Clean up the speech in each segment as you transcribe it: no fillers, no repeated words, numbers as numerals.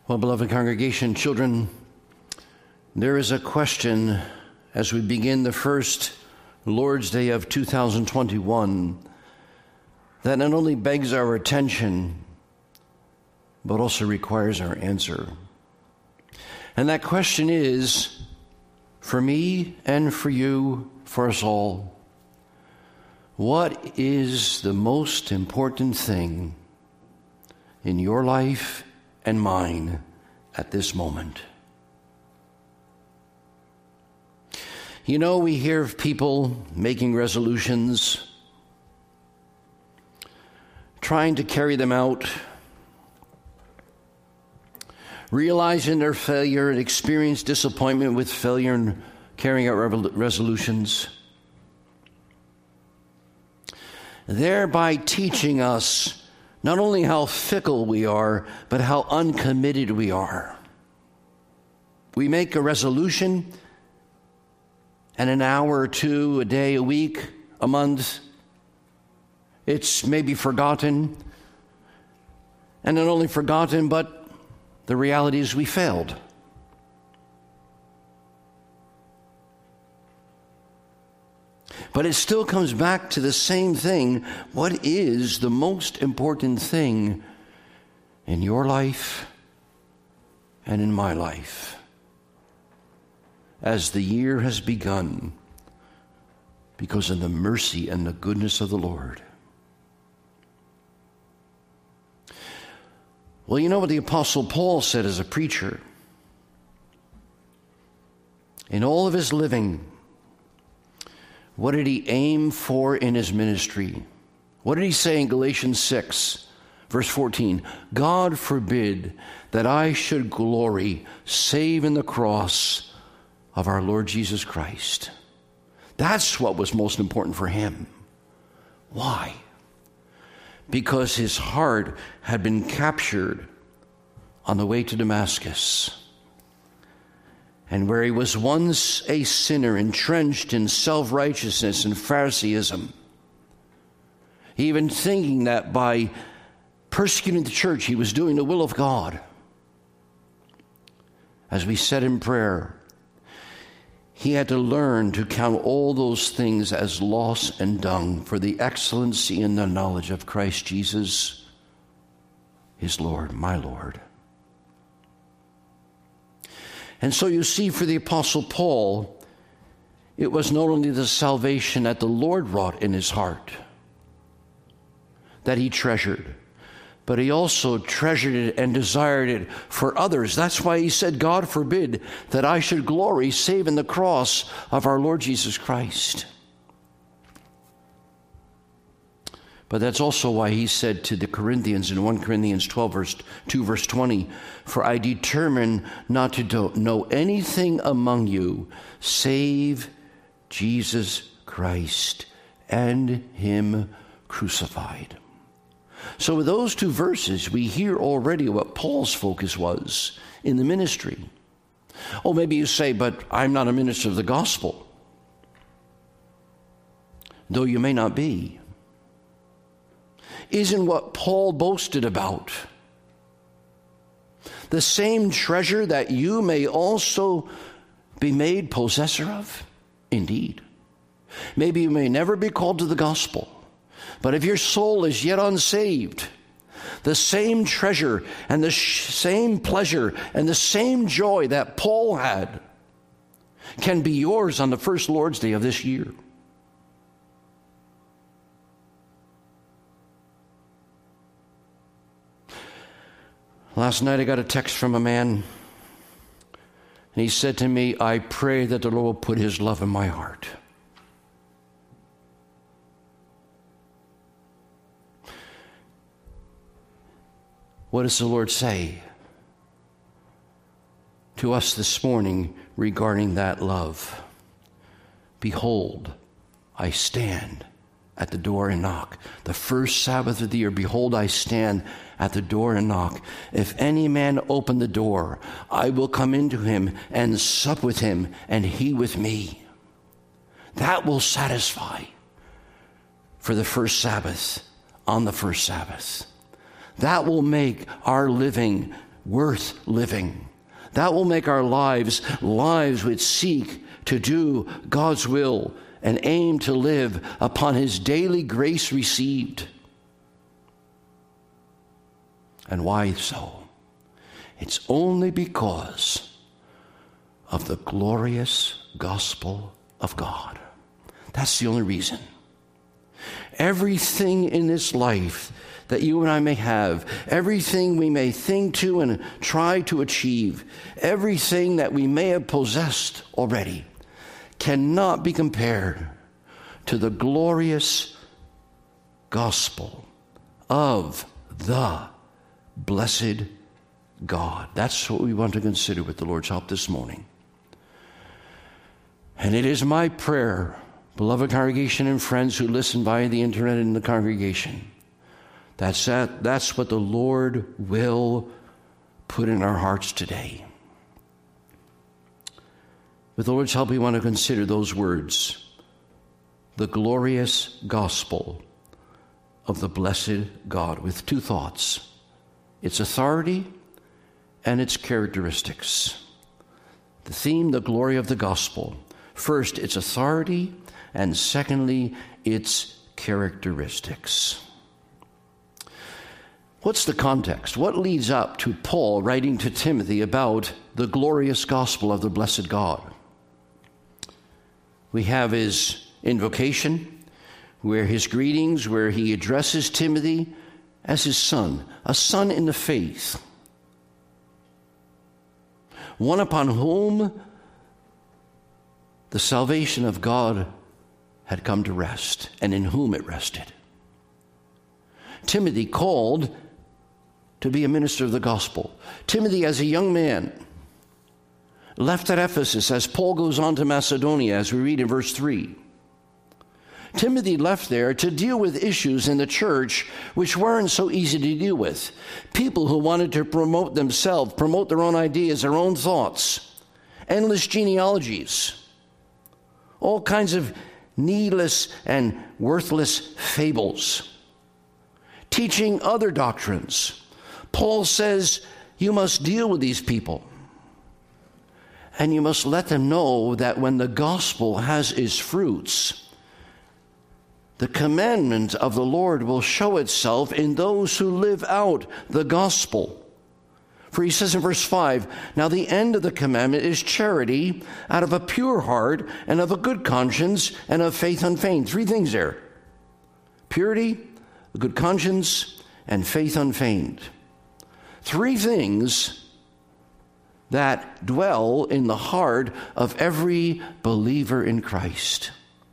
Well, beloved congregation, children, there is a question as we begin the first Lord's Day of 2021 that not only begs our attention, but also requires our answer. And that question is, for me and for you, for us all, what is the most important thing in your life and mine at this moment? You know, we hear of people making resolutions, trying to carry them out, realizing their failure and experience disappointment with failure in carrying out resolutions, thereby teaching us not only how fickle we are, but how uncommitted we are. We make a resolution, and an hour or two, a day, a week, a month, it's maybe forgotten. And not only forgotten, but the reality is we failed. But it still comes back to the same thing. What is the most important thing in your life and in my life as the year has begun because of the mercy and the goodness of the Lord? Well, you know what the Apostle Paul said as a preacher? In all of his living, what did he aim for in his ministry? What did he say in Galatians 6, verse 14? God forbid that I should glory save in the cross of our Lord Jesus Christ. That's what was most important for him. Why? Because his heart had been captured on the way to Damascus. And where he was once a sinner entrenched in self-righteousness and Phariseeism, even thinking that by persecuting the church he was doing the will of God. As we said in prayer, he had to learn to count all those things as loss and dung for the excellency and the knowledge of Christ Jesus, his Lord, my Lord. And so you see, for the Apostle Paul, it was not only the salvation that the Lord wrought in his heart that he treasured, but he also treasured it and desired it for others. That's why he said, God forbid that I should glory save in the cross of our Lord Jesus Christ. But that's also why he said to the Corinthians in 1 Corinthians 12, verse 2, verse 20, for I determine not to know anything among you save Jesus Christ and him crucified. So with those two verses, we hear already what Paul's focus was in the ministry. Oh, maybe you say, but I'm not a minister of the gospel. Though you may not be. Isn't what Paul boasted about the same treasure that you may also be made possessor of? Indeed. Maybe you may never be called to the gospel, but if your soul is yet unsaved, the same treasure and the same pleasure and the same joy that Paul had can be yours on the first Lord's Day of this year. Last night I got a text from a man, and he said to me, I pray that the Lord will put his love in my heart. What does the Lord say to us this morning regarding that love? Behold, I stand at the door and knock. The first Sabbath of the year, behold, I stand at the door and knock. If any man open the door, I will come into him and sup with him, and he with me. That will satisfy for the first Sabbath, on the first Sabbath. That will make our living worth living. That will make our lives which seek to do God's will and aim to live upon his daily grace received. And why so? It's only because of the glorious gospel of God. That's the only reason. Everything in this life that you and I may have, everything we may think to and try to achieve, everything that we may have possessed already, cannot be compared to the glorious gospel of the blessed God. That's what we want to consider with the Lord's help this morning. And it is my prayer, beloved congregation and friends who listen via the internet in the congregation, that's what the Lord will put in our hearts today. With the Lord's help, we want to consider those words, the glorious gospel of the blessed God, with two thoughts, its authority and its characteristics. The theme, the glory of the gospel. First, its authority, and secondly, its characteristics. What's the context? What leads up to Paul writing to Timothy about the glorious gospel of the blessed God? We have his invocation, where his greetings, where he addresses Timothy as his son, a son in the faith, one upon whom the salvation of God had come to rest, and in whom it rested. Timothy called to be a minister of the gospel. Timothy, as a young man, left at Ephesus as Paul goes on to Macedonia, as we read in verse 3. Timothy left there to deal with issues in the church which weren't so easy to deal with. People who wanted to promote themselves, promote their own ideas, their own thoughts, endless genealogies, all kinds of needless and worthless fables, teaching other doctrines. Paul says you must deal with these people. And you must let them know that when the gospel has its fruits, the commandment of the Lord will show itself in those who live out the gospel. For he says in verse 5, now the end of the commandment is charity out of a pure heart and of a good conscience and of faith unfeigned. Three things there. Purity, a good conscience, and faith unfeigned. Three things that dwell in the heart of every believer in Christ.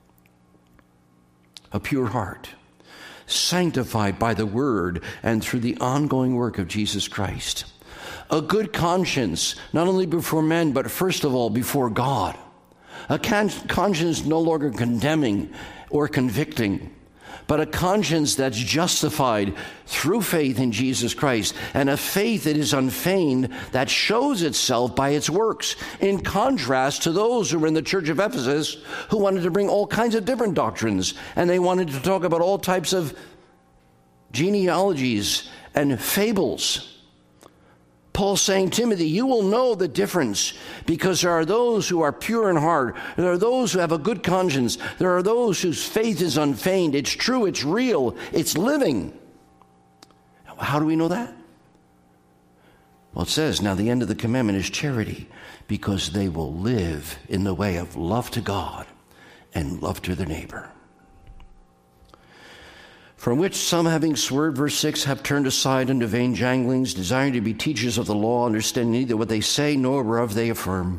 A pure heart, sanctified by the word and through the ongoing work of Jesus Christ. A good conscience, not only before men, but first of all before God. A conscience no longer condemning or convicting, but a conscience that's justified through faith in Jesus Christ, and a faith that is unfeigned, that shows itself by its works, in contrast to those who were in the church of Ephesus who wanted to bring all kinds of different doctrines, and they wanted to talk about all types of genealogies and fables. Paul's saying, Timothy, you will know the difference, because there are those who are pure in heart. There are those who have a good conscience. There are those whose faith is unfeigned. It's true, it's real, it's living. How do we know that? Well, it says, now the end of the commandment is charity, because they will live in the way of love to God and love to their neighbor. From which some, having swerved, verse 6, have turned aside unto vain janglings, desiring to be teachers of the law, understanding neither what they say nor whereof they affirm.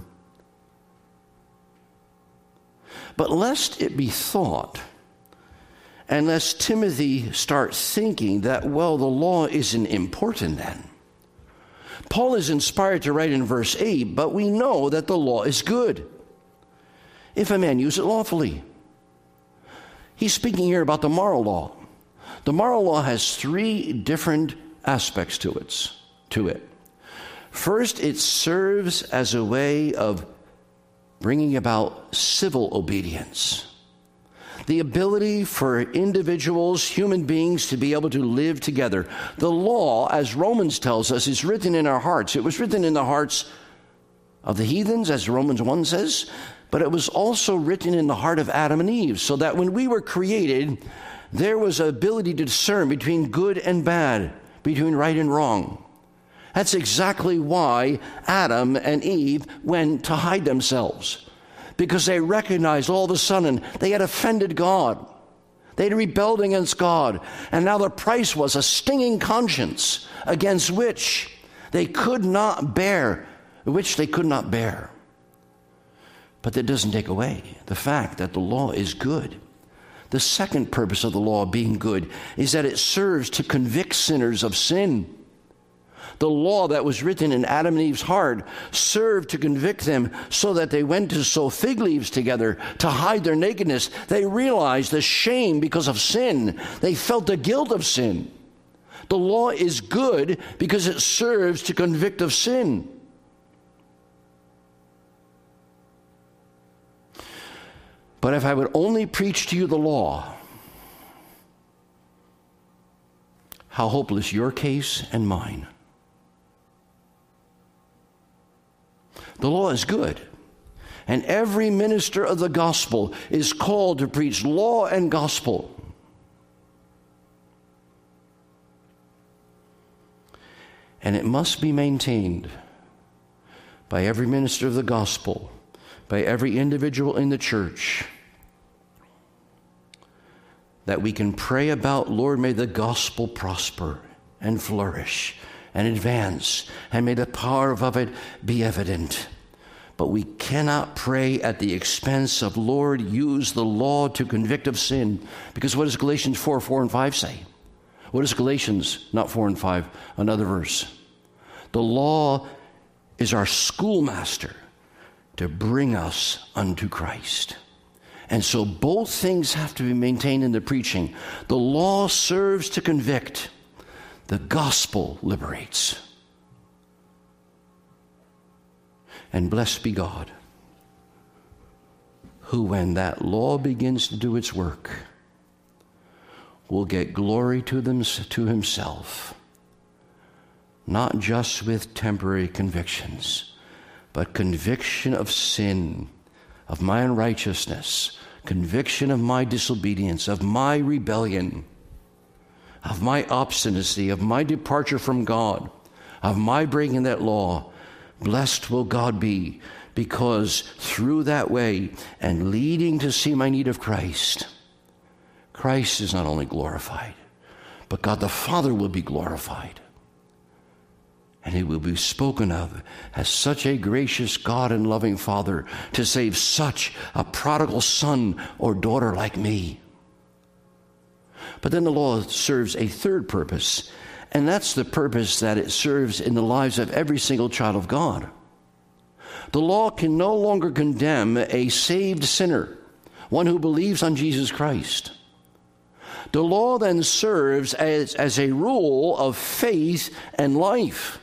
But lest it be thought, and lest Timothy start thinking that, well, the law isn't important then. Paul is inspired to write in verse 8, but we know that the law is good, if a man use it lawfully. He's speaking here about the moral law. The moral law has three different aspects to it. First, it serves as a way of bringing about civil obedience. the ability for individuals, human beings, to be able to live together. The law, as Romans tells us, is written in our hearts. It was written in the hearts of the heathens, as Romans 1 says, but it was also written in the heart of Adam and Eve, so that when we were created, there was an ability to discern between good and bad, between right and wrong. That's exactly why Adam and Eve went to hide themselves, because they recognized all of a sudden they had offended God. They had rebelled against God, and now the price was a stinging conscience against which they could not bear. But that doesn't take away the fact that the law is good. The second purpose of the law being good is that it serves to convict sinners of sin. The law that was written in Adam and Eve's heart served to convict them so that they went to sew fig leaves together to hide their nakedness. They realized the shame because of sin. They felt the guilt of sin. The law is good because it serves to convict of sin. But if I would only preach to you the law, how hopeless your case and mine. The law is good, and every minister of the gospel is called to preach law and gospel. And it must be maintained by every minister of the gospel, by every individual in the church, that we can pray about, Lord, may the gospel prosper and flourish and advance, and may the power of it be evident. But we cannot pray at the expense of, Lord, use the law to convict of sin. Because what does Galatians 4 and 5 say? What does Galatians, not 4 and 5, another verse? The law is our schoolmaster to bring us unto Christ. And so both things have to be maintained in the preaching. The law serves to convict. The gospel liberates. And blessed be God, who, when that law begins to do its work, will get glory to himself, not just with temporary convictions, but conviction of sin, of my unrighteousness, conviction of my disobedience, of my rebellion, of my obstinacy, of my departure from God, of my breaking that law. Blessed will God be, because through that way and leading to see my need of Christ, Christ is not only glorified, but God the Father will be glorified. And he will be spoken of as such a gracious God and loving Father to save such a prodigal son or daughter like me. But then the law serves a third purpose, and that's the purpose that it serves in the lives of every single child of God. The law can no longer condemn a saved sinner, one who believes on Jesus Christ. The law then serves as a rule of faith and life.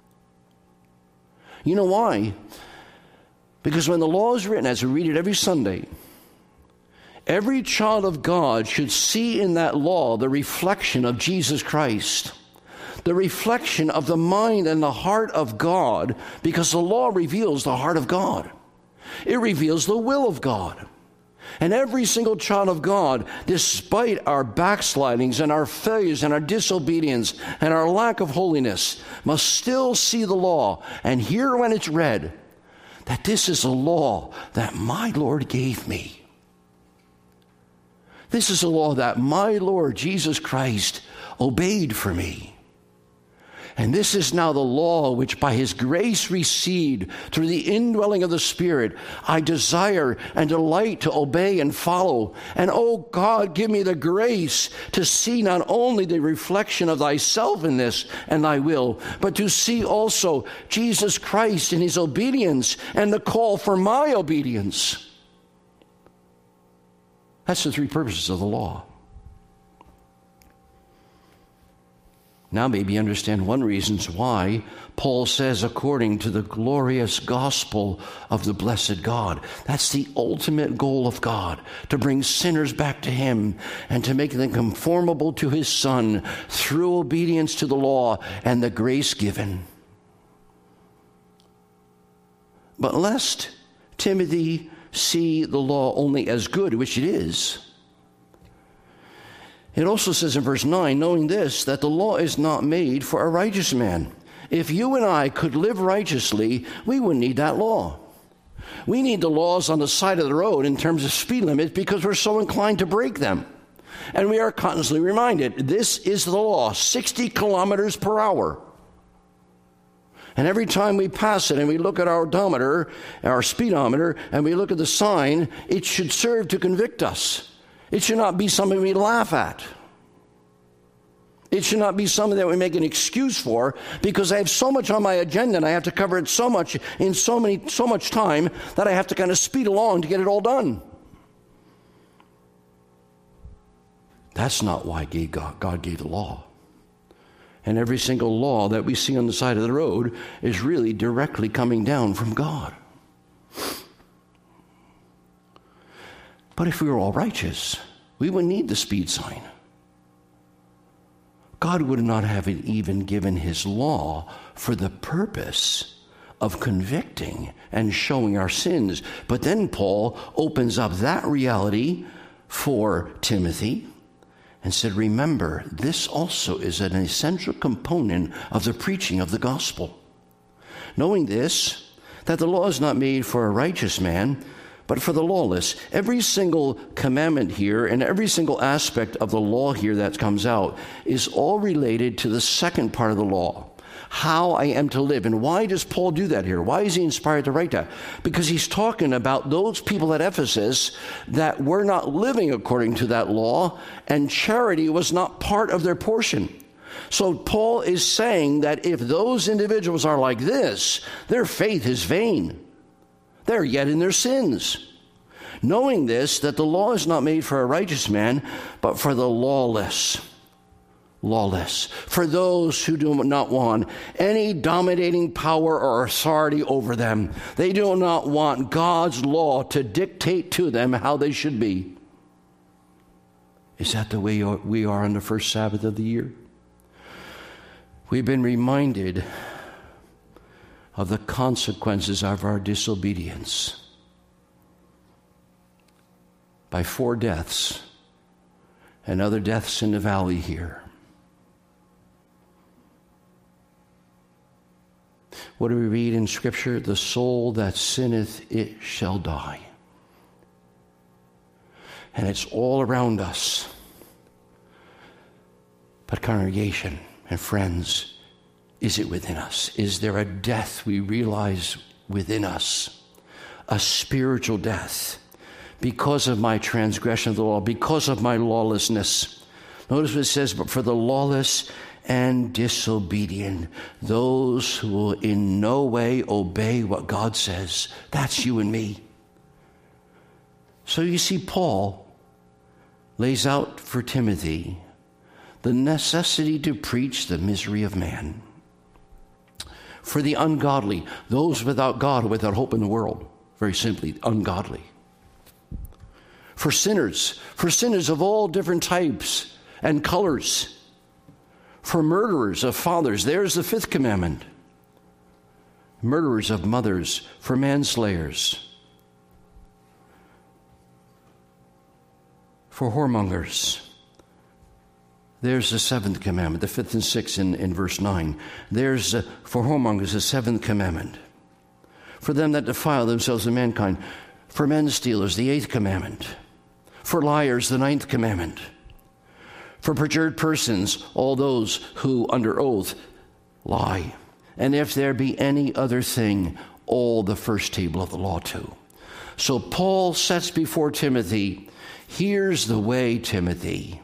You know why? Because when the law is written, as we read it every Sunday, every child of God should see in that law the reflection of Jesus Christ, the reflection of the mind and the heart of God, because the law reveals the heart of God. It reveals the will of God. And every single child of God, despite our backslidings and our failures and our disobedience and our lack of holiness, must still see the law and hear when it's read that this is a law that my Lord gave me. This is a law that my Lord Jesus Christ obeyed for me. And this is now the law which by his grace received through the indwelling of the Spirit, I desire and delight to obey and follow. And oh God, give me the grace to see not only the reflection of thyself in this and thy will, but to see also Jesus Christ in his obedience and the call for my obedience. That's the three purposes of the law. Now maybe you understand one reason why Paul says, according to the glorious gospel of the blessed God. That's the ultimate goal of God, to bring sinners back to him and to make them conformable to his Son through obedience to the law and the grace given. But lest Timothy see the law only as good, which it is, it also says in verse 9, knowing this, that the law is not made for a righteous man. If you and I could live righteously, we wouldn't need that law. We need the laws on the side of the road in terms of speed limits because we're so inclined to break them. And we are constantly reminded, this is the law, 60 kilometers per hour. And every time we pass it and we look at our odometer, our speedometer, and we look at the sign, it should serve to convict us. It should not be something we laugh at. It should not be something that we make an excuse for because I have so much on my agenda and I have to cover it so much in so much time that I have to kind of speed along to get it all done. That's not why God gave the law. And every single law that we see on the side of the road is really directly coming down from God. But if we were all righteous, we wouldn't need the speed sign. God would not have even given his law for the purpose of convicting and showing our sins. But then Paul opens up that reality for Timothy and said, remember, this also is an essential component of the preaching of the gospel. Knowing this, that the law is not made for a righteous man, but for the lawless. Every single commandment here and every single aspect of the law here that comes out is all related to the second part of the law, how I am to live. And why does Paul do that here? Why is he inspired to write that? Because he's talking about those people at Ephesus that were not living according to that law, and charity was not part of their portion. So Paul is saying that if those individuals are like this, their faith is vain. They're yet in their sins. Knowing this, that the law is not made for a righteous man, but for the lawless. Lawless. For those who do not want any dominating power or authority over them. They do not want God's law to dictate to them how they should be. Is that the way we are on the first Sabbath of the year? We've been reminded of the consequences of our disobedience by 4 deaths and other deaths in the valley here. What do we read in Scripture? The soul that sinneth, it shall die. And it's all around us. But congregation and friends, is it within us? Is there a death we realize within us? A spiritual death because of my transgression of the law, because of my lawlessness. Notice what it says, but for the lawless and disobedient, those who will in no way obey what God says. That's you and me. So you see, Paul lays out for Timothy the necessity to preach the misery of man. For the ungodly, those without God, without hope in the world, very simply, ungodly. For sinners of all different types and colors. For murderers of fathers, there's the 5th commandment. Murderers of mothers, for manslayers. For whoremongers. There's the 7th commandment, the 5th and 6th in verse 9. There's, for whoremongers, the 7th commandment. For them that defile themselves in mankind. For men stealers, the 8th commandment. For liars, the 9th commandment. For perjured persons, all those who under oath lie. And if there be any other thing, all the first table of the law too. So Paul sets before Timothy, here's the way, Timothy.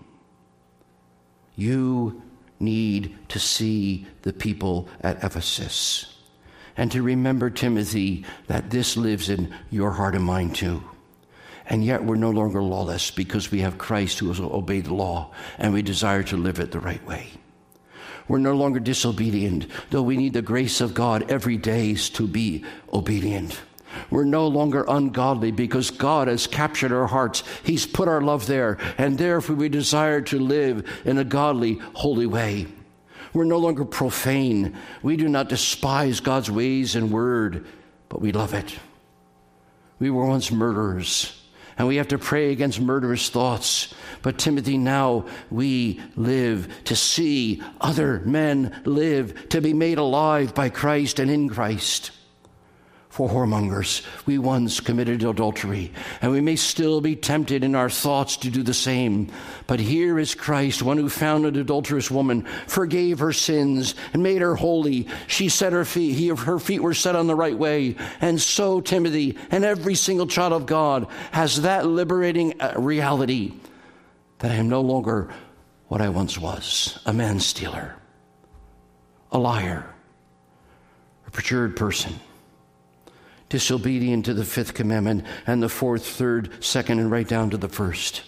You need to see the people at Ephesus. And to remember, Timothy, that this lives in your heart and mind too. And yet we're no longer lawless because we have Christ who has obeyed the law and we desire to live it the right way. We're no longer disobedient, though we need the grace of God every day to be obedient. We're no longer ungodly because God has captured our hearts. He's put our love there, and therefore we desire to live in a godly, holy way. We're no longer profane. We do not despise God's ways and word, but we love it. We were once murderers, and we have to pray against murderous thoughts. But Timothy, now we live to see other men live, to be made alive by Christ and in Christ. For whoremongers, we once committed adultery, and we may still be tempted in our thoughts to do the same. But here is Christ, one who found an adulterous woman, forgave her sins, and made her holy. She set her feet were set on the right way. And so Timothy and every single child of God has that liberating reality that I am no longer what I once was, a man-stealer, a liar, a perjured person, disobedient to the fifth commandment, and the fourth, third, second, and right down to the first.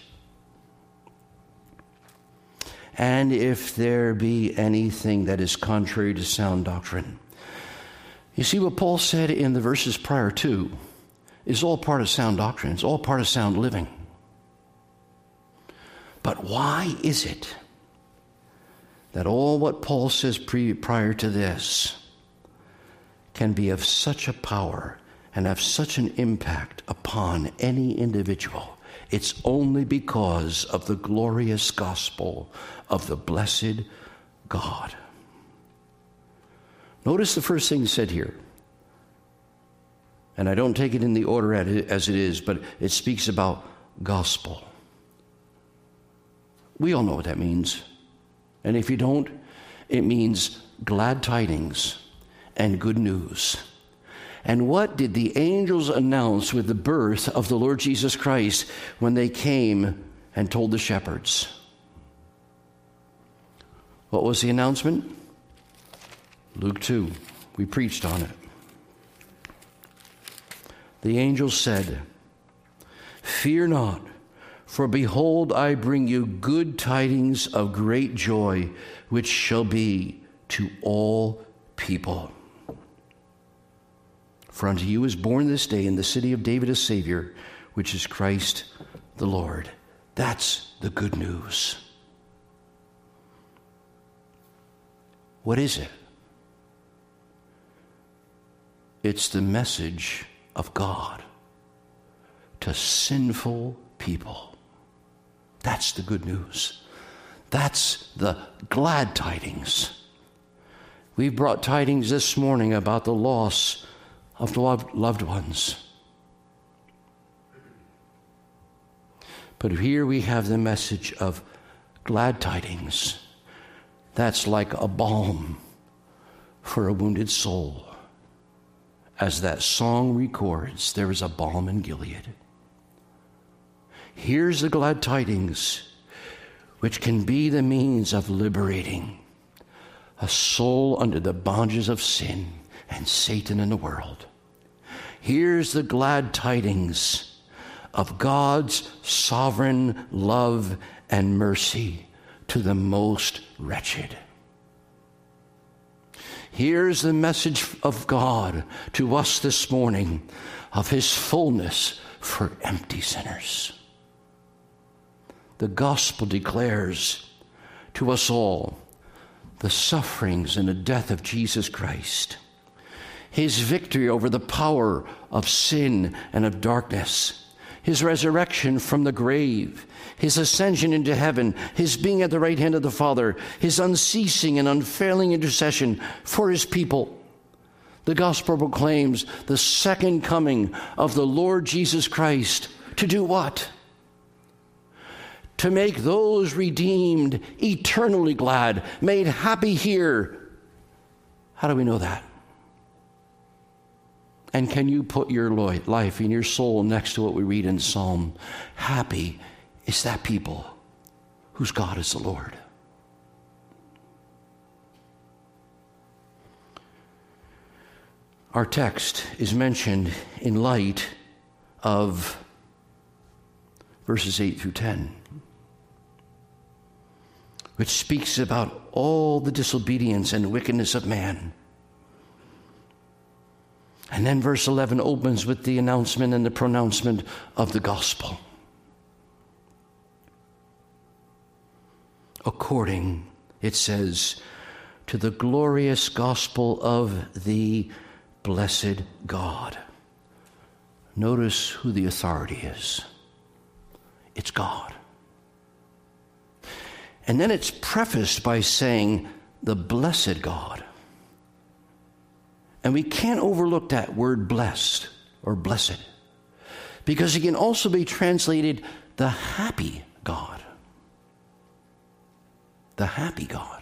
And if there be anything that is contrary to sound doctrine. You see, what Paul said in the verses prior to is all part of sound doctrine. It's all part of sound living. But why is it that all what Paul says prior to this can be of such a power and have such an impact upon any individual? It's only because of the glorious gospel of the blessed God. Notice the first thing said here. And I don't take it in the order as it is, but it speaks about gospel. We all know what that means. And if you don't, it means glad tidings and good news. And what did the angels announce with the birth of the Lord Jesus Christ when they came and told the shepherds? What was the announcement? Luke 2. We preached on it. The angel said, "Fear not, for behold, I bring you good tidings of great joy, which shall be to all people. For unto you is born this day in the city of David a Savior, which is Christ the Lord." That's the good news. What is it? It's the message of God to sinful people. That's the good news. That's the glad tidings. We brought tidings this morning about the loss of loved ones. But here we have the message of glad tidings. That's like a balm for a wounded soul. As that song records, there is a balm in Gilead. Here's the glad tidings, which can be the means of liberating a soul under the bondages of sin and Satan in the world. Here's the glad tidings of God's sovereign love and mercy to the most wretched. Here's the message of God to us this morning of his fullness for empty sinners. The gospel declares to us all the sufferings and the death of Jesus Christ, his victory over the power of sin and of darkness, his resurrection from the grave, his ascension into heaven, his being at the right hand of the Father, his unceasing and unfailing intercession for his people. The gospel proclaims the second coming of the Lord Jesus Christ to do what? To make those redeemed eternally glad, made happy here. How do we know that? And can you put your life and your soul next to what we read in Psalm? Happy is that people whose God is the Lord. Our text is mentioned in light of verses 8 through 10. which speaks about all the disobedience and wickedness of man. And then verse 11 opens with the announcement and the pronouncement of the gospel. According, it says, to the glorious gospel of the blessed God. Notice who the authority is. It's God. And then it's prefaced by saying, the blessed God. And we can't overlook that word blessed or blessed, because it can also be translated the happy God. The happy God.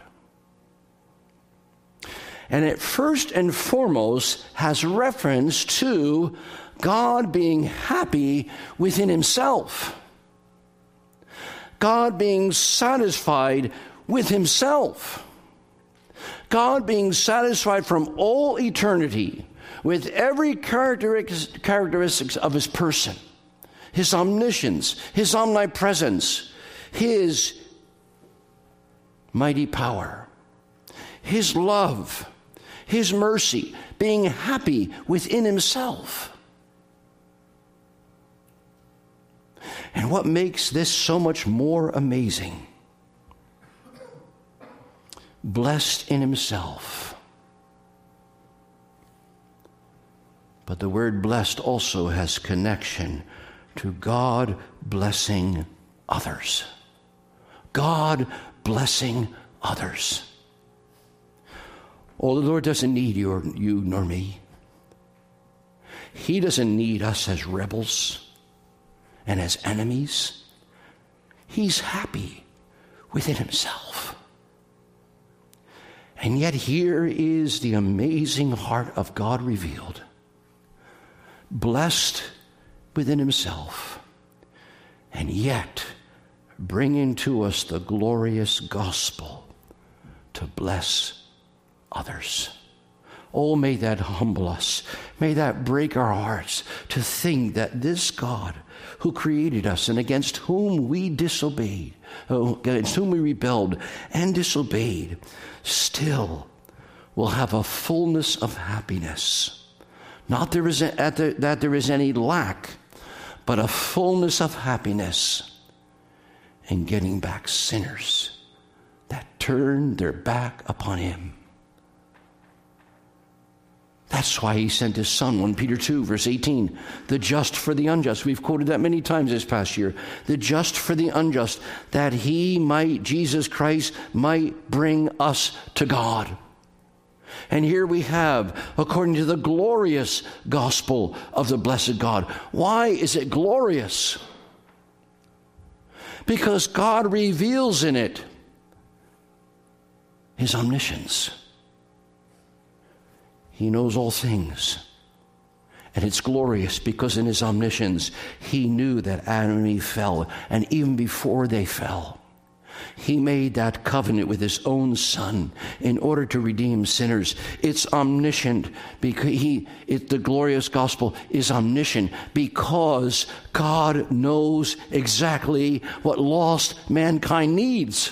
And it first and foremost has reference to God being happy within himself. God being satisfied with himself. God being satisfied from all eternity with every characteristics of his person, his omniscience, his omnipresence, his mighty power, his love, his mercy, being happy within himself. And what makes this so much more amazing? Blessed in himself. But the word blessed also has connection to God blessing others. God blessing others. Oh, the Lord doesn't need you nor me. He doesn't need us as rebels and as enemies. He's happy within himself. And yet here is the amazing heart of God revealed. Blessed within himself, and yet bringing to us the glorious gospel to bless others. Oh, may that humble us. May that break our hearts to think that this God who created us and against whom we disobeyed, against whom we rebelled and disobeyed, still will have a fullness of happiness. Not that there is any lack, but a fullness of happiness in getting back sinners that turned their back upon him. That's why he sent his son, 1 Peter 2, verse 18, the just for the unjust. We've quoted that many times this past year. The just for the unjust, that he might, Jesus Christ, might bring us to God. And here we have, according to the glorious gospel of the blessed God. Why is it glorious? Because God reveals in it his omniscience. He knows all things. And it's glorious because in his omniscience, he knew that Adam and Eve fell. And even before they fell, he made that covenant with his own son in order to redeem sinners. It's omniscient because the glorious gospel is omniscient because God knows exactly what lost mankind needs.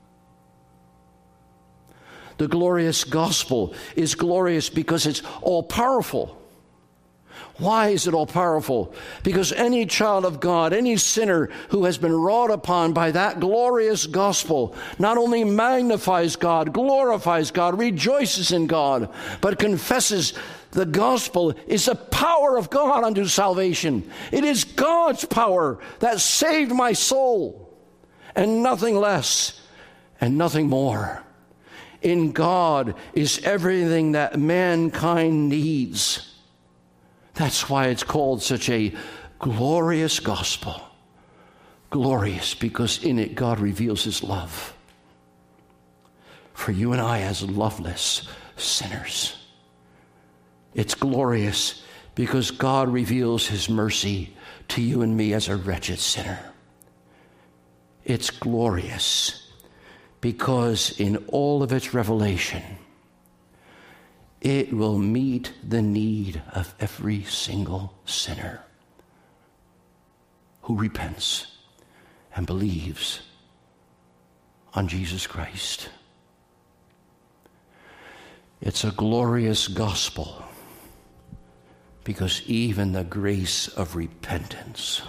The glorious gospel is glorious because it's all-powerful. Why is it all-powerful? Because any child of God, any sinner who has been wrought upon by that glorious gospel, not only magnifies God, glorifies God, rejoices in God, but confesses the gospel is the power of God unto salvation. It is God's power that saved my soul, and nothing less and nothing more. In God is everything that mankind needs. That's why it's called such a glorious gospel. Glorious because in it God reveals his love for you and I as loveless sinners. It's glorious because God reveals his mercy to you and me as a wretched sinner. It's glorious because in all of its revelation, it will meet the need of every single sinner who repents and believes on Jesus Christ. It's a glorious gospel because even the grace of repentance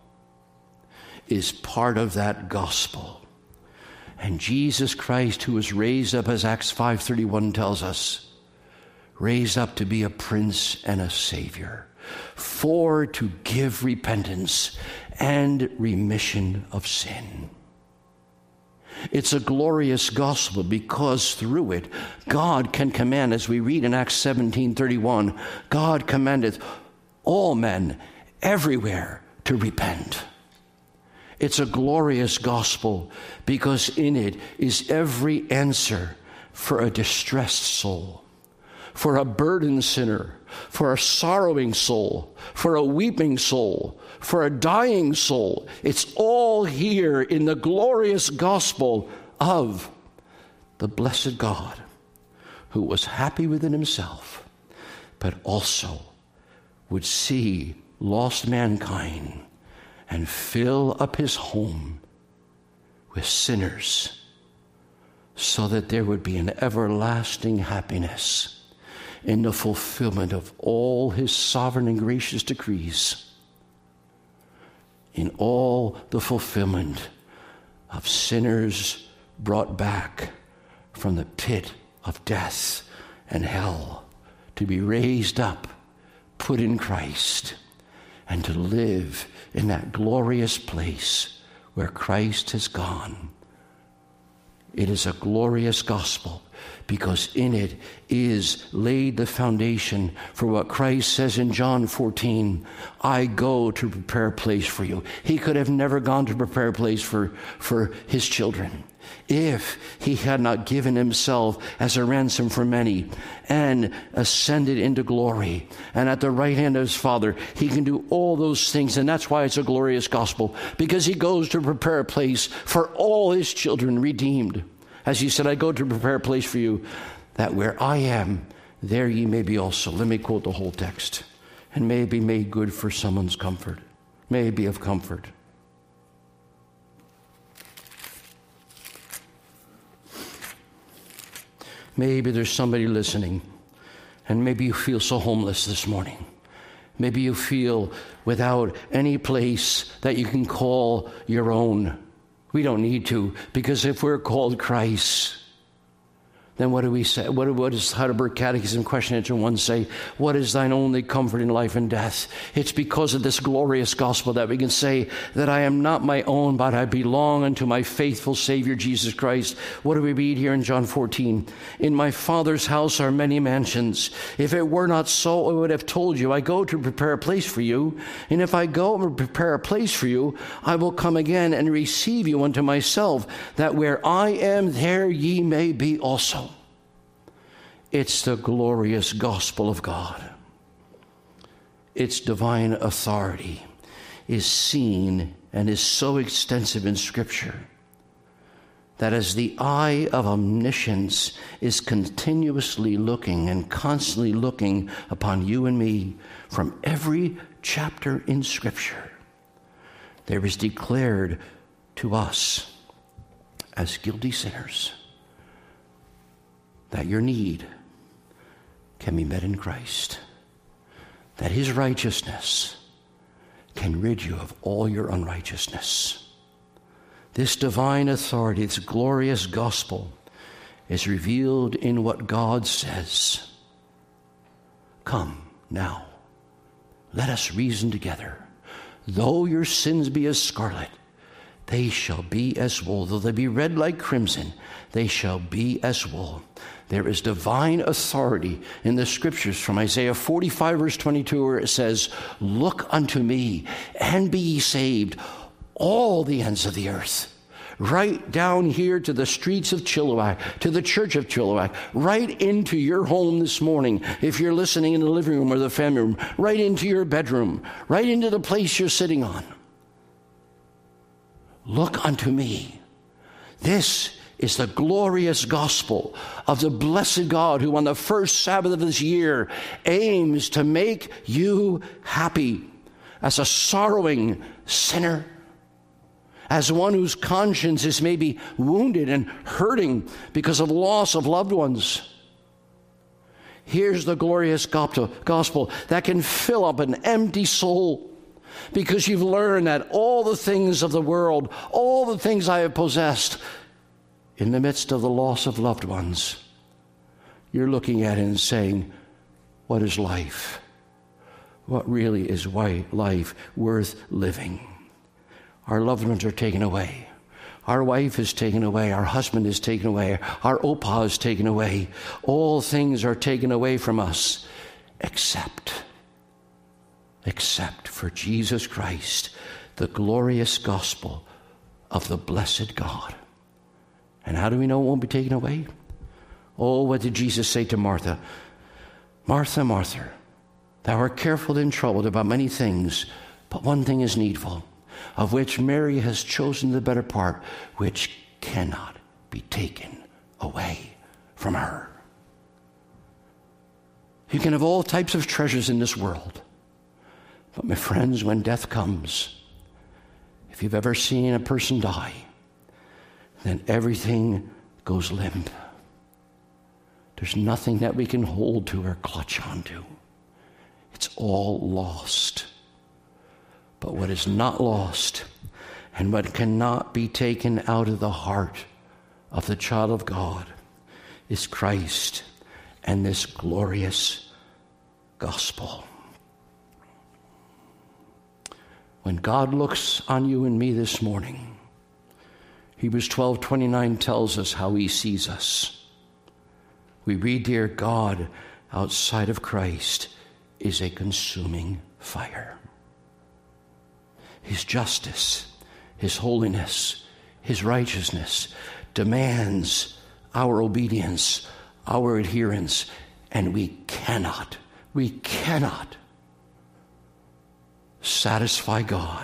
is part of that gospel. And Jesus Christ, who was raised up, as Acts 5:31 tells us, raised up to be a prince and a savior, for to give repentance and remission of sin. It's a glorious gospel because through it, God can command, as we read in Acts 17:31, God commandeth all men everywhere to repent. It's a glorious gospel because in it is every answer for a distressed soul, for a burdened sinner, for a sorrowing soul, for a weeping soul, for a dying soul. It's all here in the glorious gospel of the blessed God, who was happy within himself, but also would see lost mankind and fill up his home with sinners so that there would be an everlasting happiness in the fulfillment of all his sovereign and gracious decrees, in all the fulfillment of sinners brought back from the pit of death and hell to be raised up, put in Christ, and to live in that glorious place where Christ has gone. It is a glorious gospel because in it is laid the foundation for what Christ says in John 14, I go to prepare a place for you. He could have never gone to prepare a place for his children if he had not given himself as a ransom for many and ascended into glory. And at the right hand of his Father, he can do all those things. And that's why it's a glorious gospel, because he goes to prepare a place for all his children redeemed. As he said, I go to prepare a place for you, that where I am, there ye may be also. Let me quote the whole text. And may it be made good for someone's comfort. May it be of comfort. Maybe there's somebody listening, and maybe you feel so homeless this morning. Maybe you feel without any place that you can call your own. We don't need to, because if we're called Christ, then what do we say? What does Heidelberg Catechism question answer 1 say? What is thine only comfort in life and death? It's because of this glorious gospel that we can say that I am not my own, but I belong unto my faithful Savior, Jesus Christ. What do we read here in John 14? In my Father's house are many mansions. If it were not so, I would have told you, I go to prepare a place for you. And if I go and prepare a place for you, I will come again and receive you unto myself, that where I am, there ye may be also. It's the glorious gospel of God. Its divine authority is seen and is so extensive in Scripture that as the eye of omniscience is continuously looking and constantly looking upon you and me from every chapter in Scripture, there is declared to us as guilty sinners that your need can be met in Christ, that his righteousness can rid you of all your unrighteousness. This divine authority, this glorious gospel, is revealed in what God says. Come now, let us reason together. Though your sins be as scarlet, they shall be as wool. Though they be red like crimson, they shall be as wool. There is divine authority in the Scriptures from Isaiah 45, verse 22, where it says, look unto me and be ye saved, all the ends of the earth. Right down here to the streets of Chilliwack, to the church of Chilliwack, right into your home this morning, if you're listening in the living room or the family room, right into your bedroom, right into the place you're sitting on. Look unto me. This is the glorious gospel of the blessed God who on the first Sabbath of this year aims to make you happy as a sorrowing sinner, as one whose conscience is maybe wounded and hurting because of loss of loved ones. Here's the glorious gospel that can fill up an empty soul, because you've learned that all the things of the world, all the things I have possessed, in the midst of the loss of loved ones, you're looking at it and saying, what is life? What really is life worth living? Our loved ones are taken away. Our wife is taken away. Our husband is taken away. Our opa is taken away. All things are taken away from us except for Jesus Christ, the glorious gospel of the blessed God. And how do we know it won't be taken away? Oh, what did Jesus say to Martha? Martha, Martha, thou art careful and troubled about many things, but one thing is needful, of which Mary has chosen the better part, which cannot be taken away from her. You can have all types of treasures in this world, but my friends, when death comes, if you've ever seen a person die, then everything goes limp. There's nothing that we can hold to or clutch onto. It's all lost. But what is not lost and what cannot be taken out of the heart of the child of God is Christ and this glorious gospel. When God looks on you and me this morning, Hebrews 12:29 tells us how he sees us. We read here, God outside of Christ is a consuming fire. His justice, his holiness, his righteousness demands our obedience, our adherence, and we cannot satisfy God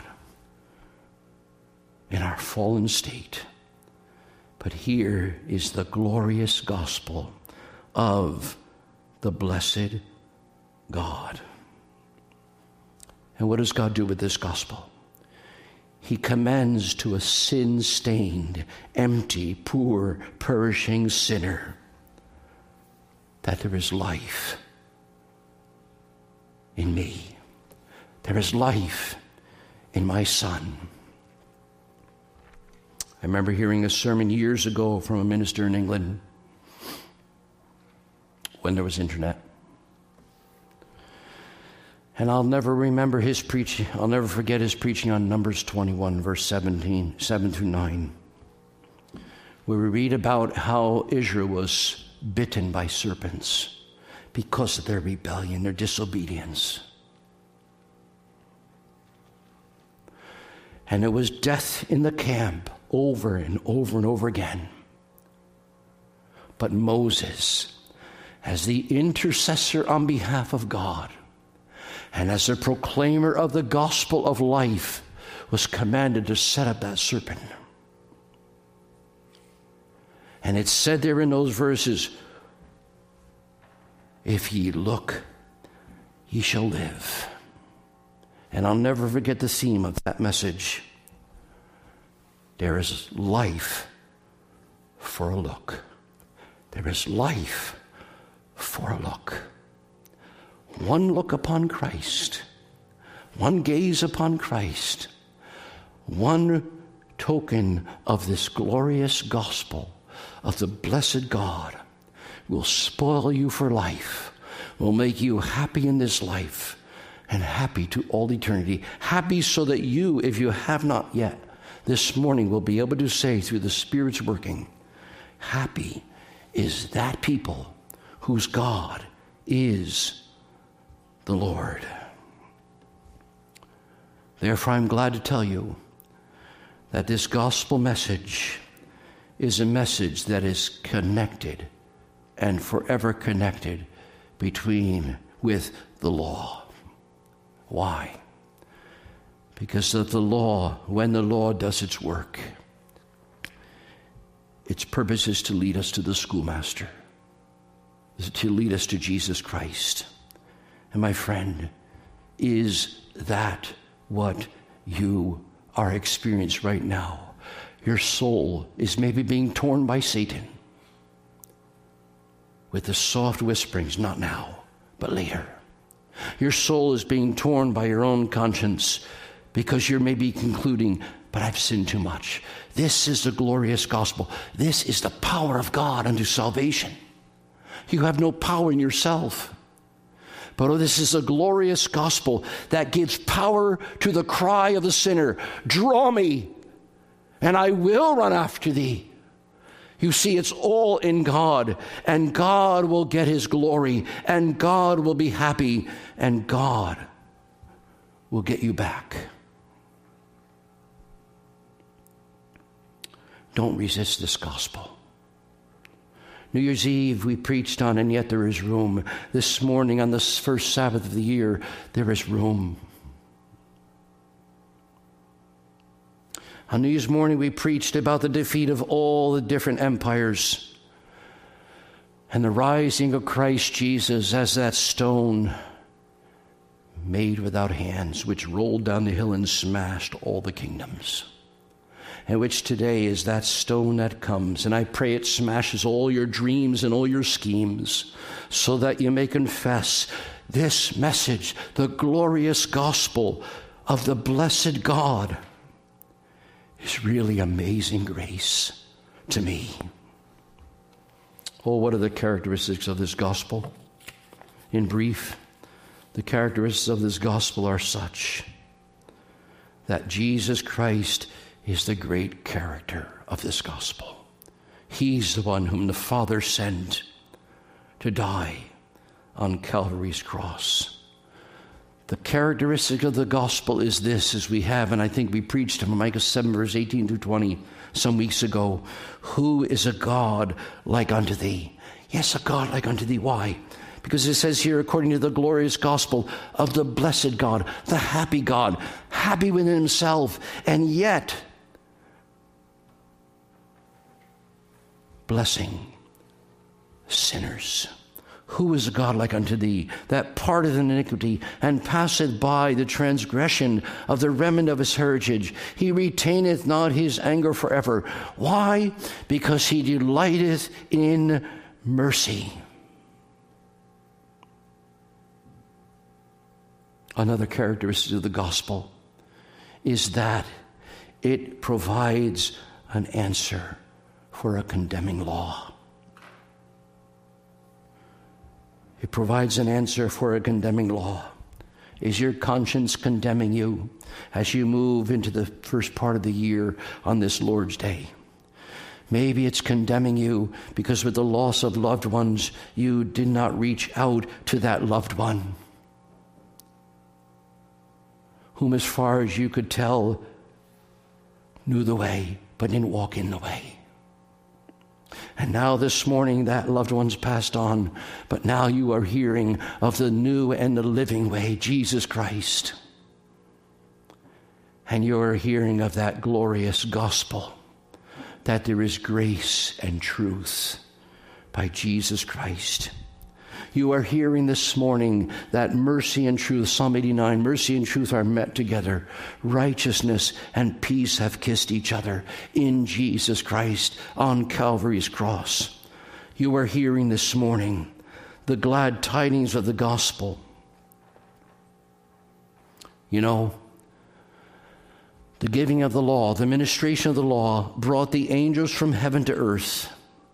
in our fallen state. But here is the glorious gospel of the blessed God. And what does God do with this gospel? He commends to a sin-stained, empty, poor, perishing sinner that there is life in me. There is life in my son. I remember hearing a sermon years ago from a minister in England when there was internet. And I'll never remember his preaching. I'll never forget his preaching on Numbers 21, verse 7 through 9, where we read about how Israel was bitten by serpents because of their rebellion, their disobedience. And it was death in the camp over and over and over again. But Moses, as the intercessor on behalf of God, and as a proclaimer of the gospel of life, was commanded to set up that serpent. And it said there in those verses, if ye look, ye shall live. And I'll never forget the theme of that message. There is life for a look. There is life for a look. One look upon Christ, one gaze upon Christ, one token of this glorious gospel of the blessed God will spoil you for life, will make you happy in this life and happy to all eternity. Happy so that you, if you have not yet, this morning will be able to say through the Spirit's working, happy is that people whose God is the Lord. Therefore, I'm glad to tell you that this gospel message is a message that is connected and forever connected with the law. Why? Because of the law, when the law does its work, its purpose is to lead us to the schoolmaster, is to lead us to Jesus Christ. And my friend, is that what you our experience right now. Your soul is maybe being torn by Satan with the soft whisperings, not now, but later. Your soul is being torn by your own conscience because you're maybe concluding, but I've sinned too much. This is the glorious gospel. This is the power of God unto salvation. You have no power in yourself. But this is a glorious gospel that gives power to the cry of the sinner. Draw me, and I will run after thee. You see, it's all in God, and God will get his glory, and God will be happy, and God will get you back. Don't resist this gospel. New Year's Eve we preached on, and yet there is room. This morning on the first Sabbath of the year, there is room. On New Year's morning we preached about the defeat of all the different empires and the rising of Christ Jesus as that stone made without hands, which rolled down the hill and smashed all the kingdoms. And which today is that stone that comes. And I pray it smashes all your dreams and all your schemes so that you may confess this message, the glorious gospel of the blessed God, is really amazing grace to me. Oh, what are the characteristics of this gospel? In brief, the characteristics of this gospel are such that Jesus Christ is the great character of this gospel. He's the one whom the Father sent to die on Calvary's cross. The characteristic of the gospel is this, as we have, and I think we preached from Micah 7, verse 18 through 20 some weeks ago. Who is a God like unto thee? Yes, a God like unto thee. Why? Because it says here, according to the glorious gospel of the blessed God, the happy God, happy within himself, and yet blessing sinners. Who is a God like unto thee, that parteth iniquity, and passeth by the transgression of the remnant of his heritage? He retaineth not his anger forever. Why? Because he delighteth in mercy. Another characteristic of the gospel is that it provides an answer for a condemning law. It provides an answer for a condemning law. Is your conscience condemning you as you move into the first part of the year on this Lord's Day? Maybe it's condemning you because with the loss of loved ones, you did not reach out to that loved one, whom as far as you could tell knew the way, but didn't walk in the way. And now this morning that loved one's passed on, but now you are hearing of the new and the living way, Jesus Christ. And you are hearing of that glorious gospel, that there is grace and truth by Jesus Christ. You are hearing this morning that mercy and truth, Psalm 89, mercy and truth are met together. Righteousness and peace have kissed each other in Jesus Christ on Calvary's cross. You are hearing this morning the glad tidings of the gospel. You know, the giving of the law, the ministration of the law brought the angels from heaven to earth.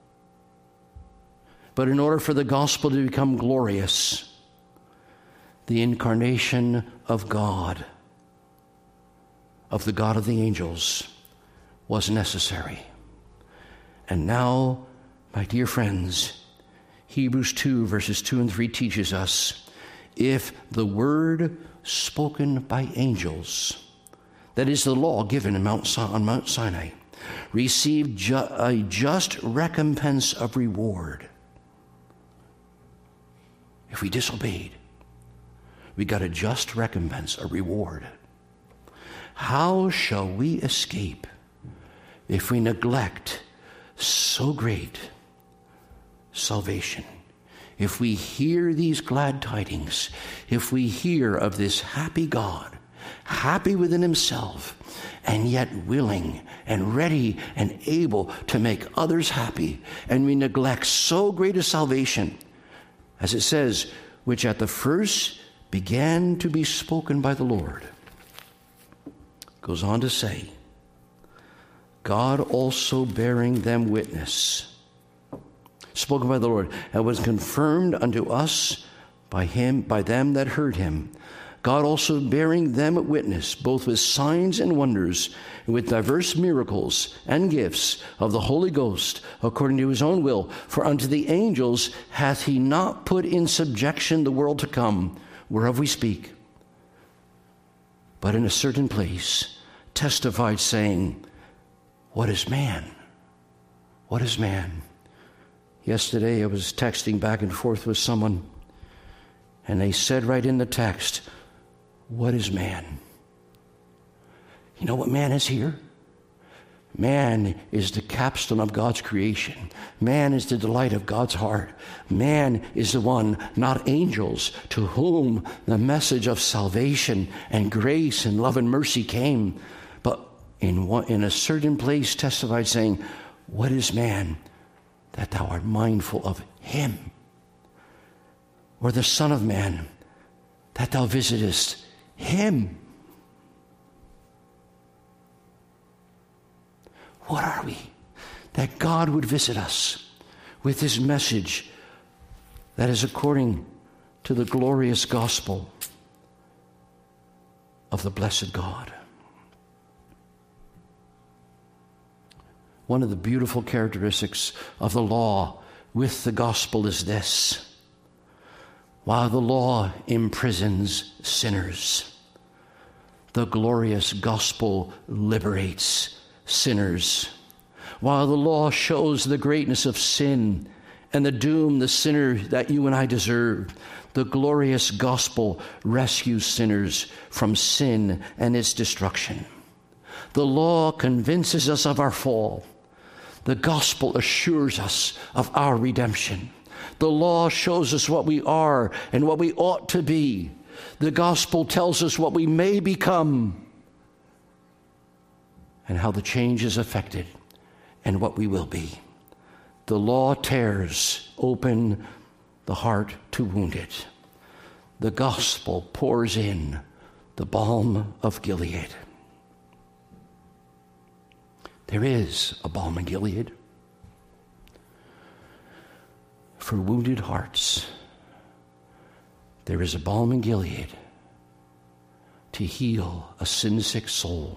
But in order for the gospel to become glorious, the incarnation of God, of the God of the angels, was necessary. And now, my dear friends, Hebrews 2, verses 2 and 3 teaches us, if the word spoken by angels, that is the law given on Mount Sinai, received a just recompense of reward, if we disobeyed, we got a just recompense, a reward. How shall we escape if we neglect so great salvation? If we hear these glad tidings, if we hear of this happy God, happy within himself, and yet willing and ready and able to make others happy. And we neglect so great a salvation, as it says, which at the first began to be spoken by the Lord. Goes on to say, God also bearing them witness, spoken by the Lord, and was confirmed unto us by them that heard him. God also bearing them witness, both with signs and wonders, and with diverse miracles and gifts of the Holy Ghost, according to his own will. For unto the angels hath he not put in subjection the world to come, whereof we speak. But in a certain place testified, saying, what is man? What is man? Yesterday I was texting back and forth with someone, and they said right in the text, what is man? You know what man is here? Man is the capstone of God's creation. Man is the delight of God's heart. Man is the one, not angels, to whom the message of salvation and grace and love and mercy came. But in a certain place testified, saying, what is man that thou art mindful of him? Or the Son of Man that thou visitest him? What are we that God would visit us with his message that is according to the glorious gospel of the blessed God? One of the beautiful characteristics of the law with the gospel is this: while the law imprisons sinners, the glorious gospel liberates sinners. While the law shows the greatness of sin and the doom the sinner that you and I deserve, the glorious gospel rescues sinners from sin and its destruction. The law convinces us of our fall. The gospel assures us of our redemption. The law shows us what we are and what we ought to be. The gospel tells us what we may become and how the change is effected and what we will be. The law tears open the heart to wound it. The gospel pours in the balm of Gilead. There is a balm in Gilead for wounded hearts. There is a balm in Gilead to heal a sin-sick soul.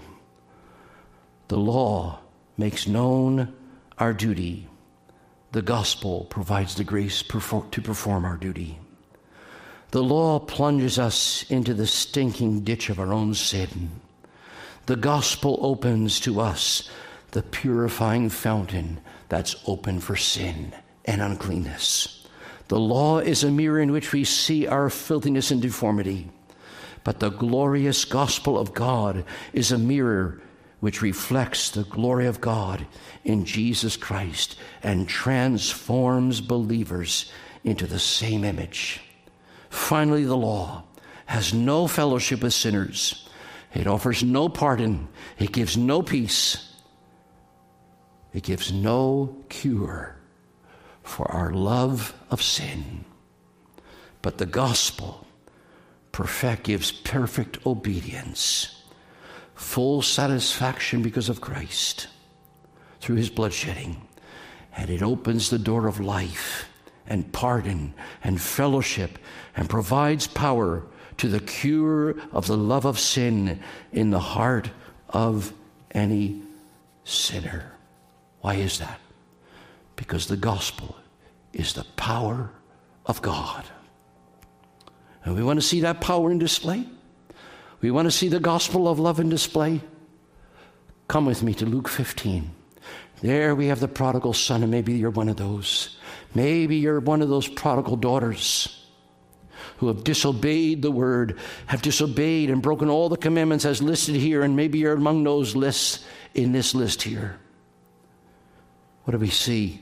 The law makes known our duty. The gospel provides the grace to perform our duty. The law plunges us into the stinking ditch of our own sin. The gospel opens to us the purifying fountain that's open for sin and uncleanness. The law is a mirror in which we see our filthiness and deformity. But the glorious gospel of God is a mirror which reflects the glory of God in Jesus Christ and transforms believers into the same image. Finally, the law has no fellowship with sinners. It offers no pardon. It gives no peace. It gives no cure for our love of sin. But the gospel gives perfect obedience, full satisfaction because of Christ through his bloodshedding. And it opens the door of life and pardon and fellowship and provides power to the cure of the love of sin in the heart of any sinner. Why is that? Because the gospel is the power of God. And we want to see that power in display. We want to see the gospel of love in display. Come with me to Luke 15. There we have the prodigal son, and maybe you're one of those. Maybe you're one of those prodigal daughters who have disobeyed the word, have disobeyed and broken all the commandments as listed here, and maybe you're among those lists in this list here. What do we see?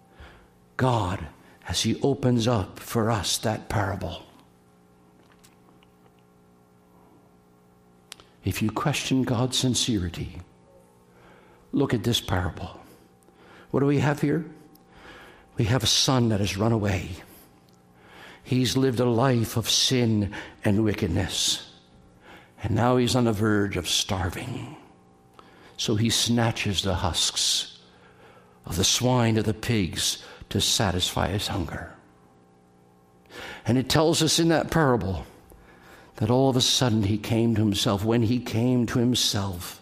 God, as he opens up for us that parable. if you question God's sincerity, look at this parable. What do we have here? We have a son that has run away. He's lived a life of sin and wickedness. And now he's on the verge of starving. So he snatches the husks of the swine, of the pigs, to satisfy his hunger. And it tells us in that parable that all of a sudden he came to himself. When he came to himself,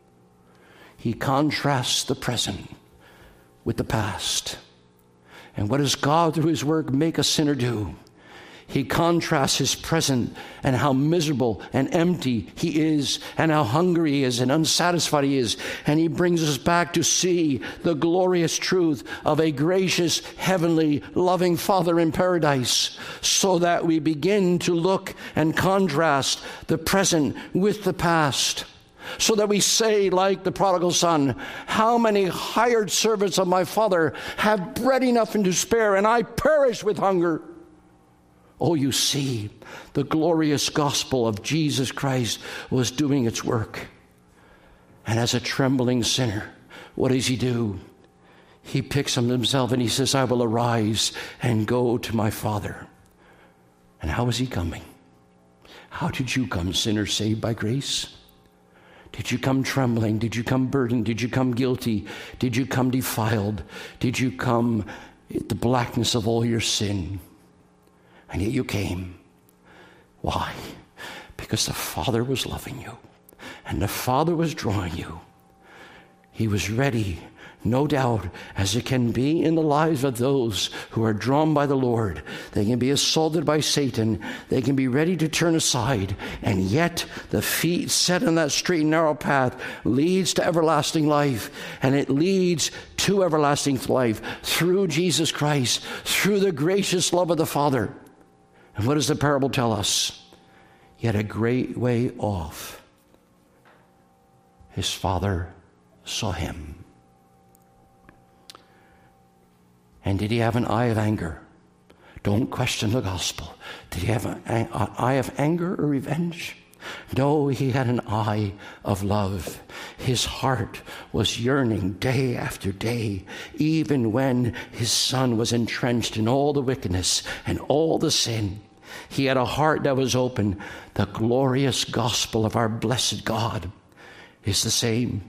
he contrasts the present with the past. And what does God, through his work, make a sinner do? He contrasts his present and how miserable and empty he is, and how hungry he is and unsatisfied he is. And he brings us back to see the glorious truth of a gracious, heavenly, loving Father in paradise, so that we begin to look and contrast the present with the past. So that we say, like the prodigal son, how many hired servants of my father have bread enough and to spare, and I perish with hunger. Oh, you see, the glorious gospel of Jesus Christ was doing its work. And as a trembling sinner, what does he do? He picks up himself and he says, I will arise and go to my Father. And how is he coming? How did you come, sinner saved by grace? Did you come trembling? Did you come burdened? Did you come guilty? Did you come defiled? Did you come in the blackness of all your sin? And yet you came. Why? Because the Father was loving you, and the Father was drawing you. He was ready, no doubt, as it can be in the lives of those who are drawn by the Lord. They can be assaulted by Satan. They can be ready to turn aside. And yet the feet set on that straight and narrow path leads to everlasting life. And it leads to everlasting life through Jesus Christ, through the gracious love of the Father. And what does the parable tell us? Yet a great way off, his father saw him. And did he have an eye of anger? Don't question the gospel. Did he have an eye of anger or revenge? No, he had an eye of love. His heart was yearning day after day, even when his son was entrenched in all the wickedness and all the sin. He had a heart that was open. The glorious gospel of our blessed God is the same.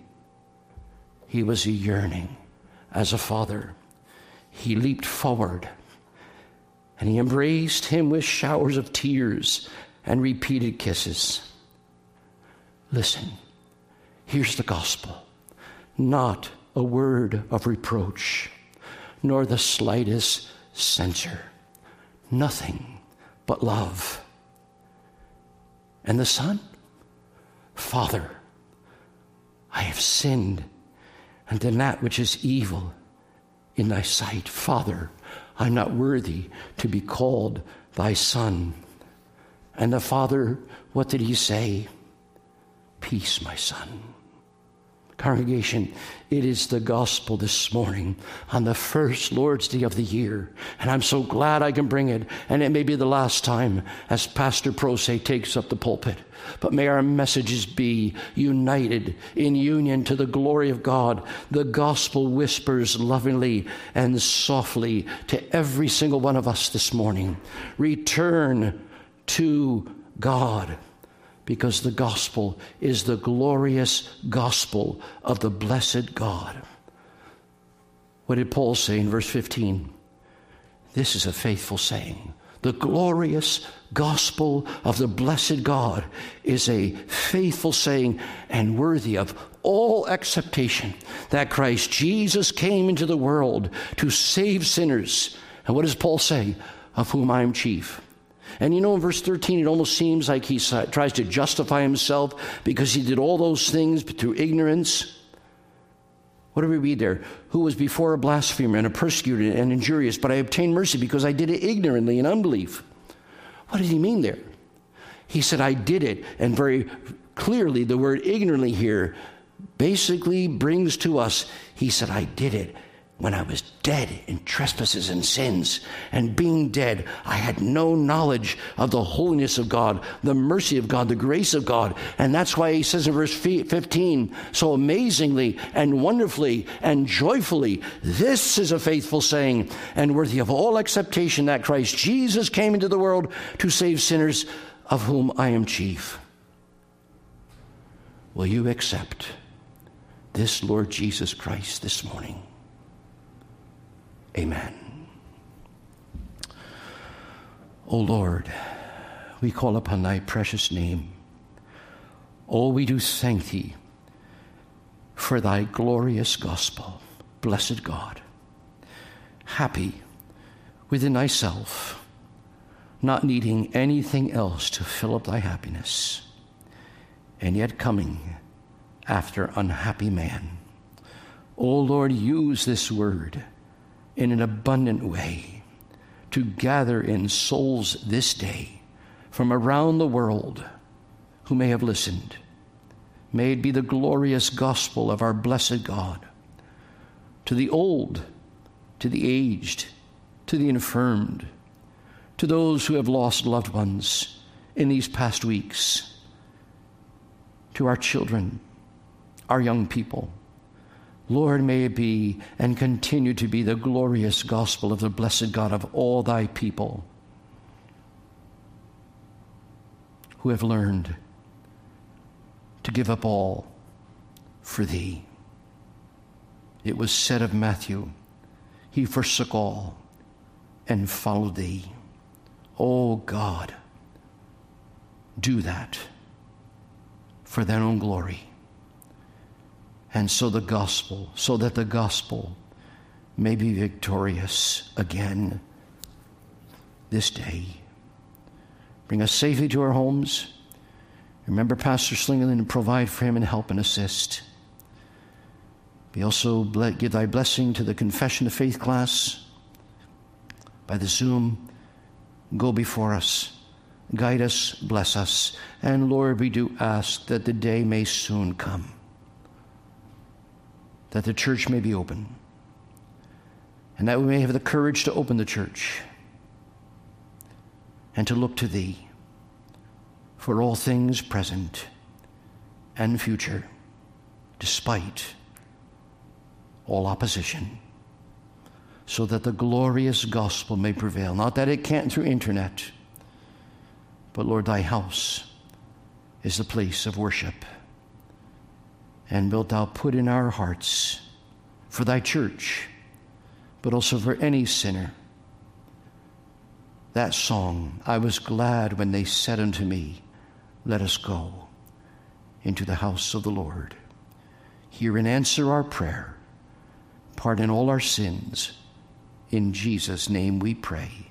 He was a yearning as a father. He leaped forward and he embraced him with showers of tears and repeated kisses. Listen, here's the gospel. Not a word of reproach, nor the slightest censure. Nothing but love. And the son? Father, I have sinned and done that which is evil in thy sight. Father, I'm not worthy to be called thy son. And the father, what did he say? Peace, my son. Congregation, it is the gospel this morning on the first Lord's Day of the year. And I'm so glad I can bring it. And it may be the last time as Pastor Prose takes up the pulpit. But may our messages be united in union to the glory of God. The gospel whispers lovingly and softly to every single one of us this morning. Return to God. Because the gospel is the glorious gospel of the blessed God. What did Paul say in verse 15? This is a faithful saying. The glorious gospel of the blessed God is a faithful saying and worthy of all acceptation, that Christ Jesus came into the world to save sinners. And what does Paul say? Of whom I am chief. And you know, in verse 13, it almost seems like he tries to justify himself because he did all those things through ignorance. What do we read there? Who was before a blasphemer and a persecutor and injurious, but I obtained mercy because I did it ignorantly in unbelief. What did he mean there? He said, I did it. And very clearly, the word ignorantly here basically brings to us, he said, I did it when I was dead in trespasses and sins, and being dead, I had no knowledge of the holiness of God, the mercy of God, the grace of God. And that's why he says in verse 15, so amazingly and wonderfully and joyfully, this is a faithful saying and worthy of all acceptation, that Christ Jesus came into the world to save sinners, of whom I am chief. Will you accept this Lord Jesus Christ this morning? Amen. O Lord, we call upon thy precious name. Oh, we do thank thee for thy glorious gospel. Blessed God, happy within thyself, not needing anything else to fill up thy happiness, and yet coming after unhappy man. O Lord, use this word in an abundant way to gather in souls this day from around the world who may have listened. May it be the glorious gospel of our blessed God to the old, to the aged, to the infirmed, to those who have lost loved ones in these past weeks, to our children, our young people. Lord, may it be and continue to be the glorious gospel of the blessed God of all thy people who have learned to give up all for thee. It was said of Matthew, he forsook all and followed thee. Oh God, do that for thine own glory. And so that the gospel may be victorious again this day. Bring us safely to our homes. Remember Pastor Slingerland and provide for him and help and assist. We also give thy blessing to the Confession of Faith class by the Zoom. Go before us, guide us, bless us. And Lord, we do ask that the day may soon come, that the church may be open, and that we may have the courage to open the church and to look to thee for all things present and future, despite all opposition, so that the glorious gospel may prevail. Not that it can't through internet, but Lord, thy house is the place of worship. And wilt thou put in our hearts for thy church, but also for any sinner, that song, I was glad when they said unto me, let us go into the house of the Lord. Hear and answer our prayer. Pardon all our sins. In Jesus' name we pray.